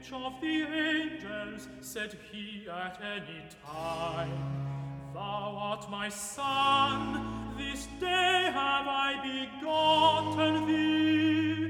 which of the angels said he at any time, Thou art my son, this day have I begotten thee?